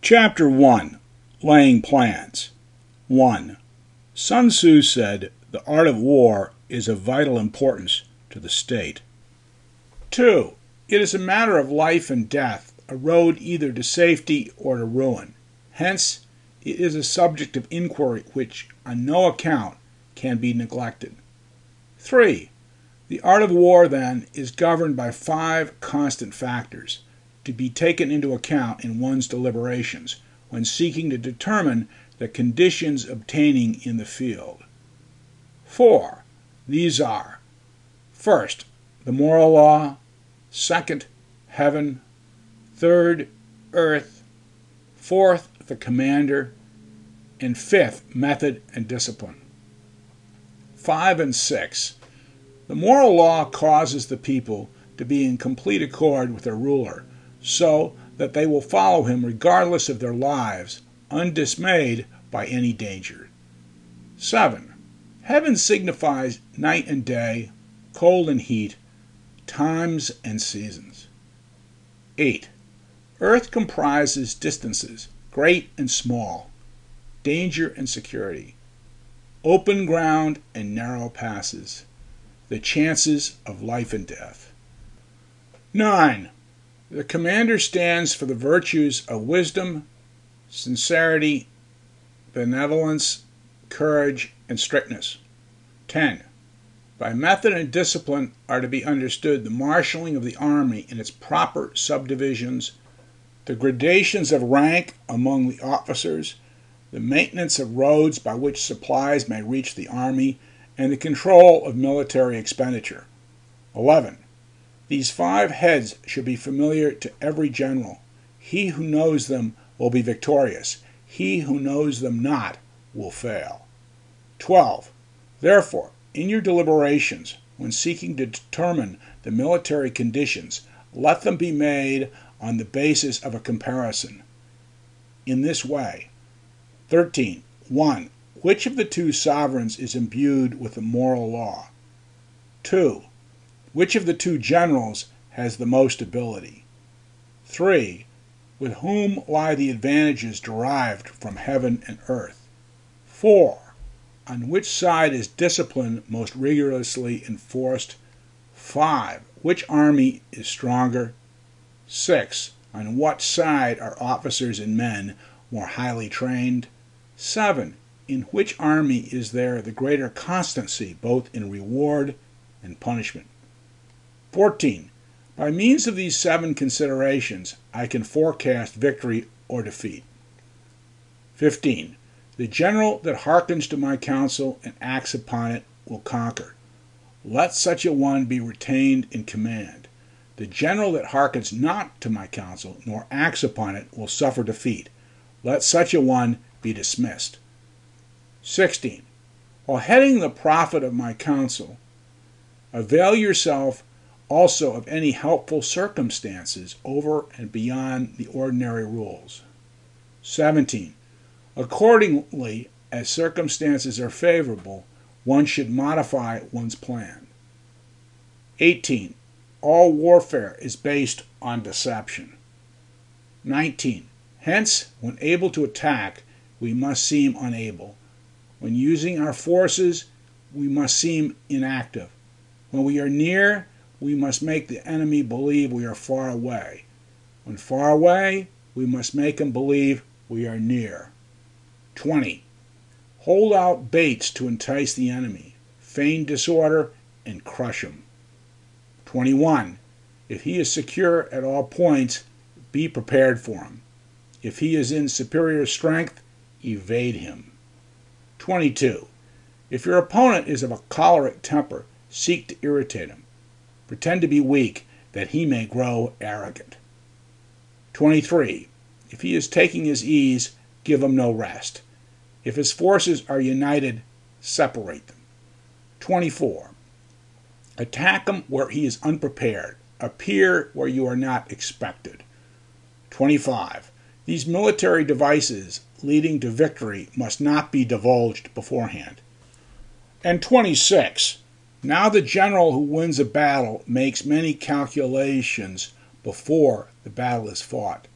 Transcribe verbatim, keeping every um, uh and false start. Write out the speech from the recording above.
Chapter one. Laying Plans. one. Sun Tzu said, "The art of war is of vital importance to the state." two. It is a matter of life and death, a road either to safety or to ruin. Hence, it is a subject of inquiry which, on no account, can be neglected. three. The art of war, then, is governed by five constant factors, to be taken into account in one's deliberations when seeking to determine the conditions obtaining in the field. four. These are: first, the moral law; second, heaven; third, earth; fourth, the commander; and fifth, method and discipline. five and six. The moral law causes the people to be in complete accord with their ruler, so that they will follow him regardless of their lives, undismayed by any danger. seven. Heaven signifies night and day, cold and heat, times and seasons. eight. Earth comprises distances, great and small, danger and security, open ground and narrow passes, the chances of life and death. nine. The commander stands for the virtues of wisdom, sincerity, benevolence, courage, and strictness. ten. By method and discipline are to be understood the marshalling of the army in its proper subdivisions, the gradations of rank among the officers, the maintenance of roads by which supplies may reach the army, and the control of military expenditure. eleven. These five heads should be familiar to every general. He who knows them will be victorious. He who knows them not will fail. twelve. Therefore, in your deliberations, when seeking to determine the military conditions, let them be made on the basis of a comparison. In this way: thirteen. one. Which of the two sovereigns is imbued with the moral law? two. Which of the two generals has the most ability? three. With whom lie the advantages derived from heaven and earth? four. On which side is discipline most rigorously enforced? five. Which army is stronger? six. On what side are officers and men more highly trained? seven. In which army is there the greater constancy both in reward and punishment? fourteen. By means of these seven considerations, I can forecast victory or defeat. fifteen. The general that hearkens to my counsel and acts upon it will conquer. Let such a one be retained in command. The general that hearkens not to my counsel nor acts upon it will suffer defeat. Let such a one be dismissed. sixteen. While heading the profit of my counsel, avail yourself also of any helpful circumstances over and beyond the ordinary rules. seventeen. Accordingly, as circumstances are favorable, one should modify one's plan. eighteen. All warfare is based on deception. nineteen. Hence, when able to attack, we must seem unable. When using our forces, we must seem inactive. When we are near, we must make the enemy believe we are far away. When far away, we must make him believe we are near. twenty. Hold out baits to entice the enemy, feign disorder, and crush him. twenty-one. If he is secure at all points, be prepared for him. If he is in superior strength, evade him. twenty-two. If your opponent is of a choleric temper, seek to irritate him. Pretend to be weak, that he may grow arrogant. twenty-three. If he is taking his ease, give him no rest. If his forces are united, separate them. twenty-four. Attack him where he is unprepared. Appear where you are not expected. twenty-five. These military devices leading to victory must not be divulged beforehand. And twenty-six. Now the general who wins a battle makes many calculations before the battle is fought.